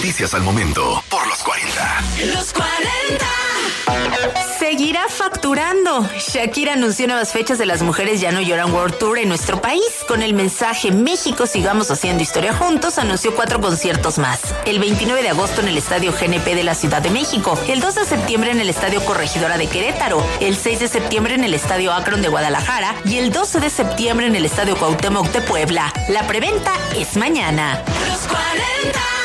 Noticias al momento por los 40. Los 40. Seguirá facturando. Shakira anunció nuevas fechas de Las Mujeres Ya No Lloran World Tour en nuestro país. Con el mensaje México, sigamos haciendo historia juntos, anunció 4 conciertos más. El 29 de agosto en el Estadio GNP de la Ciudad de México. El 2 de septiembre en el Estadio Corregidora de Querétaro. El 6 de septiembre en el Estadio Akron de Guadalajara. Y el 12 de septiembre en el Estadio Cuauhtémoc de Puebla. La preventa es mañana. Los 40.